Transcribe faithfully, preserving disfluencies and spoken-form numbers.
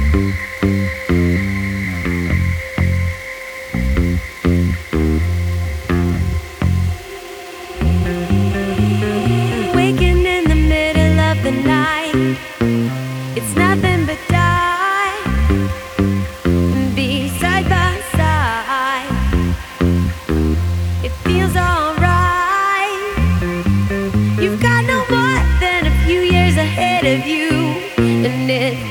Waking in the middle of the night, it's nothing but die.